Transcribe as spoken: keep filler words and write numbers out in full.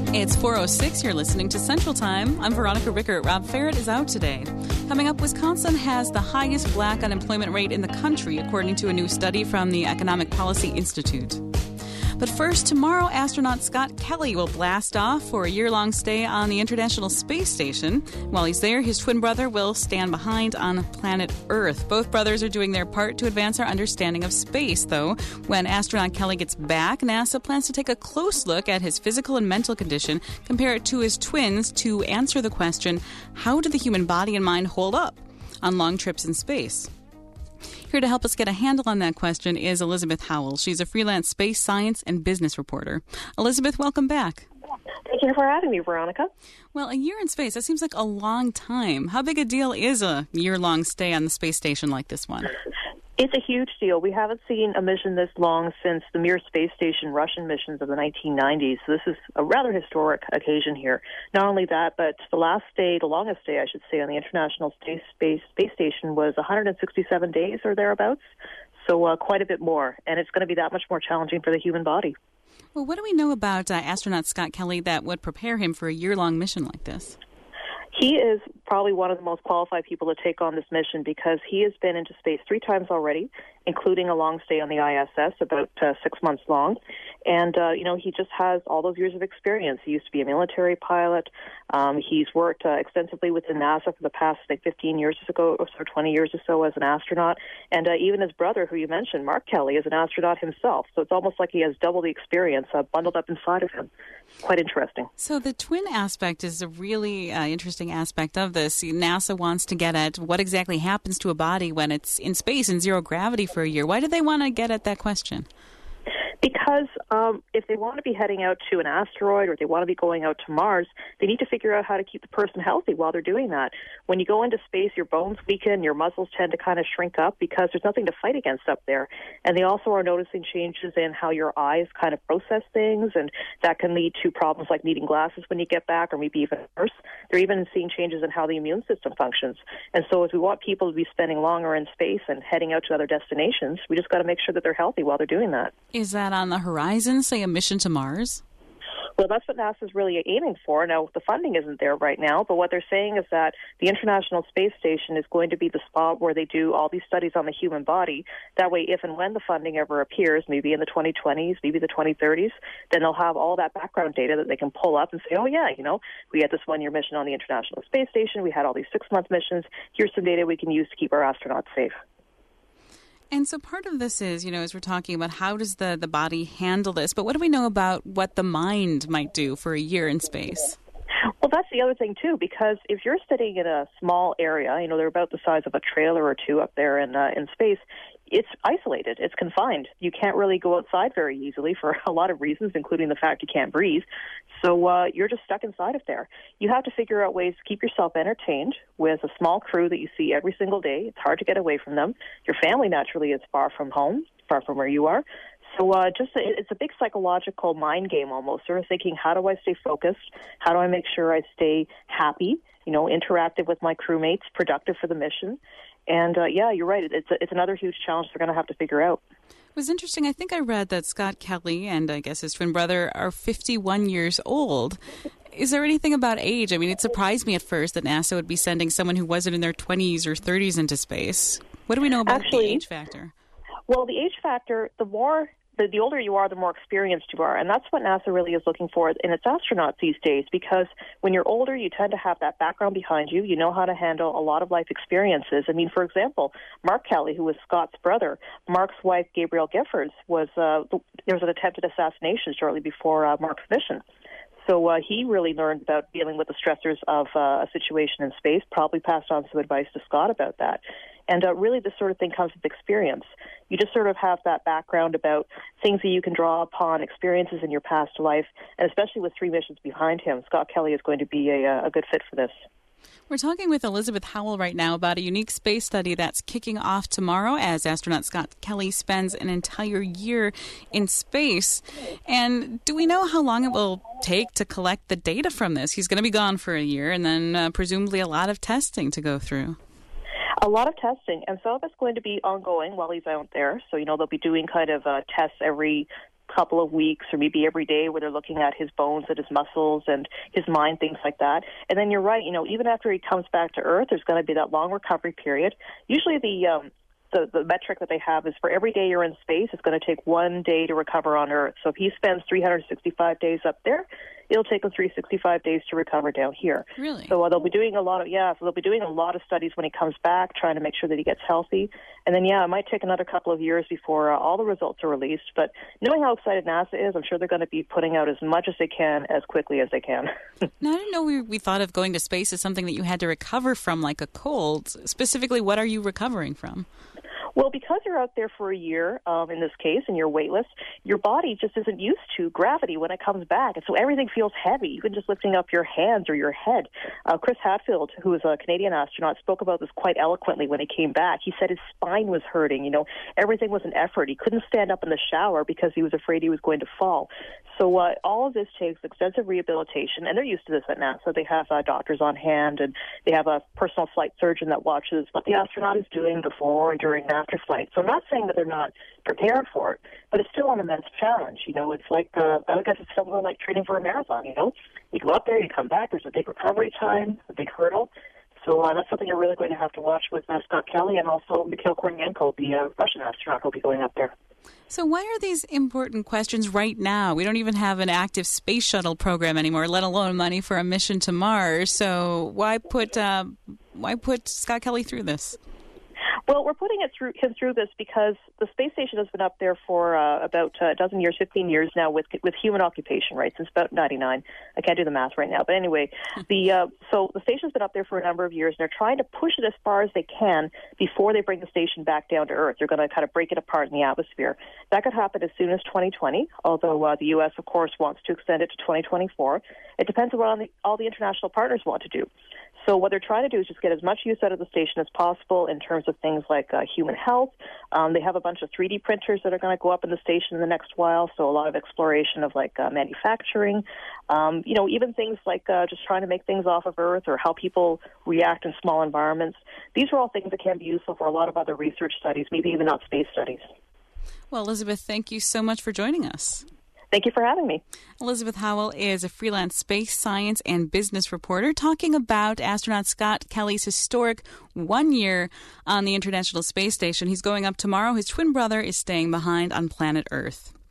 It's four oh six. You're listening to Central Time. I'm Veronica Rickert. Rob Ferret is out today. Coming up, Wisconsin has the highest black unemployment rate in the country, according to a new study from the Economic Policy Institute. But first, tomorrow, astronaut Scott Kelly will blast off for a year-long stay on the International Space Station. While he's there, his twin brother will stand behind on planet Earth. Both brothers are doing their part to advance our understanding of space, though. When astronaut Kelly gets back, NASA plans to take a close look at his physical and mental condition, compare it to his twins to answer the question, how do the human body and mind hold up on long trips in space? Here to help us get a handle on that question is Elizabeth Howell. She's a freelance space science and business reporter. Elizabeth, welcome back. Thank you for having me, Veronica. Well, a year in space, that seems like a long time. How big a deal is a year-long stay on the space station like this one? It's a huge deal. We haven't seen a mission this long since the Mir space station Russian missions of the nineteen nineties. So this is a rather historic occasion here. Not only that, but the last day, the longest day, I should say, on the International Space Space, space Station was one hundred sixty-seven days or thereabouts. So uh, quite a bit more. And it's going to be that much more challenging for the human body. Well, what do we know about uh, astronaut Scott Kelly that would prepare him for a year-long mission like this? He is probably one of the most qualified people to take on this mission because he has been into space three times already, including a long stay on the I S S, about uh, six months long. And, uh, you know, he just has all those years of experience. He used to be a military pilot. Um, he's worked uh, extensively within NASA for the past, like, fifteen years ago or so, twenty years or so as an astronaut. And uh, even his brother, who you mentioned, Mark Kelly, is an astronaut himself. So it's almost like he has double the experience uh, bundled up inside of him. Quite interesting. So the twin aspect is a really uh, interesting aspect of this. NASA wants to get at what exactly happens to a body when it's in space in zero gravity for a year. Why do they want to get at that question? Because um, if they want to be heading out to an asteroid or they want to be going out to Mars, they need to figure out how to keep the person healthy while they're doing that. When you go into space, your bones weaken, your muscles tend to kind of shrink up because there's nothing to fight against up there. And they also are noticing changes in how your eyes kind of process things, and that can lead to problems like needing glasses when you get back, or maybe even worse. They're even seeing changes in how the immune system functions. And so as we want people to be spending longer in space and heading out to other destinations, we just got to make sure that they're healthy while they're doing that. Is that on the horizon, say a mission to Mars? Well, that's what NASA's really aiming for. Now, the funding isn't there right now, but what they're saying is that the International Space Station is going to be the spot where they do all these studies on the human body. That way, if and when the funding ever appears, maybe in the twenty twenties, maybe the twenty thirties, then they'll have all that background data that they can pull up and say, oh, yeah, you know, we had this one-year mission on the International Space Station. We had all these six-month missions. Here's some data we can use to keep our astronauts safe. And so part of this is, you know, as we're talking about how does the, the body handle this, but what do we know about what the mind might do for a year in space? Well, that's the other thing, too, because if you're sitting in a small area, you know, they're about the size of a trailer or two up there in uh, in space, it's isolated, it's confined. You can't really go outside very easily for a lot of reasons, including the fact you can't breathe. So uh, you're just stuck inside of there. You have to figure out ways to keep yourself entertained with a small crew that you see every single day. It's hard to get away from them. Your family, naturally, is far from home, far from where you are. So uh, just it's a big psychological mind game almost, sort of thinking, how do I stay focused? How do I make sure I stay happy, you know, interactive with my crewmates, productive for the mission? And, uh, yeah, you're right. It's a, it's another huge challenge they're going to have to figure out. It was interesting. I think I read that Scott Kelly and I guess his twin brother are fifty-one years old. Is there anything about age? I mean, it surprised me at first that NASA would be sending someone who wasn't in their twenties or thirties into space. What do we know about Actually, the age factor? Well, the age factor, the more... The, the older you are, the more experienced you are. And that's what NASA really is looking for in its astronauts these days, because when you're older, you tend to have that background behind you. You know how to handle a lot of life experiences. I mean, for example, Mark Kelly, who was Scott's brother, Mark's wife, Gabrielle Giffords, was uh, there was an attempted assassination shortly before uh, Mark's mission. So uh, he really learned about dealing with the stressors of uh, a situation in space, probably passed on some advice to Scott about that. And uh, really this sort of thing comes with experience. You just sort of have that background about things that you can draw upon, experiences in your past life, and especially with three missions behind him, Scott Kelly is going to be a, a good fit for this. We're talking with Elizabeth Howell right now about a unique space study that's kicking off tomorrow as astronaut Scott Kelly spends an entire year in space. And do we know how long it will take to collect the data from this? He's going to be gone for a year and then uh, presumably a lot of testing to go through. A lot of testing, and some of it's going to be ongoing while he's out there. So, you know, they'll be doing kind of uh, tests every couple of weeks or maybe every day where they're looking at his bones and his muscles and his mind, things like that. And then you're right, you know, even after he comes back to Earth, there's going to be that long recovery period. Usually the um, the, the metric that they have is for every day you're in space, it's going to take one day to recover on Earth. So if he spends three hundred sixty-five days up there, it'll take him three hundred sixty-five days to recover down here. Really? So uh, they'll be doing a lot of, yeah, so they'll be doing a lot of studies when he comes back, trying to make sure that he gets healthy. And then, yeah, it might take another couple of years before uh, all the results are released. But knowing how excited NASA is, I'm sure they're going to be putting out as much as they can as quickly as they can. Now, I didn't know we, we thought of going to space as something that you had to recover from, like a cold. Specifically, what are you recovering from? Well, because you're out there for a year, um, in this case, and you're weightless, your body just isn't used to gravity when it comes back. And so everything feels heavy, even just lifting up your hands or your head. Uh, Chris Hadfield, who is a Canadian astronaut, spoke about this quite eloquently when he came back. He said his spine was hurting. You know, everything was an effort. He couldn't stand up in the shower because he was afraid he was going to fall. So uh, all of this takes extensive rehabilitation, and they're used to this at NASA. They have uh, doctors on hand, and they have a personal flight surgeon that watches what the astronaut is doing before and during and after flight. So I'm not saying that they're not prepared for it, but it's still an immense challenge. You know, it's like, uh, I guess it's something like training for a marathon, you know? You go up there, you come back, there's a big recovery time, a big hurdle. So uh, that's something you're really going to have to watch with uh, Scott Kelly and also Mikhail Kornienko, the uh, Russian astronaut who will be going up there. So why are these important questions right now? We don't even have an active space shuttle program anymore, let alone money for a mission to Mars. So why put uh, why put Scott Kelly through this? Well, we're putting it through him through this because the space station has been up there for uh, about uh, a dozen years, fifteen years now, with with human occupation, right? Since about ninety-nine. I can't do the math right now, but anyway, the uh, so the station's been up there for a number of years, and they're trying to push it as far as they can before they bring the station back down to Earth. They're going to kind of break it apart in the atmosphere. That could happen as soon as twenty twenty, although uh, the U S, of course, wants to extend it to twenty twenty-four. It depends on what all the international partners want to do. So what they're trying to do is just get as much use out of the station as possible in terms of things like uh, human health. Um, they have a bunch of three D printers that are going to go up in the station in the next while, so a lot of exploration of like uh, manufacturing. Um, you know, even things like uh, just trying to make things off of Earth or how people react in small environments. These are all things that can be useful for a lot of other research studies, maybe even not space studies. Well, Elizabeth, thank you so much for joining us. Thank you for having me. Elizabeth Howell is a freelance space science and business reporter talking about astronaut Scott Kelly's historic one year on the International Space Station. He's going up tomorrow. His twin brother is staying behind on planet Earth.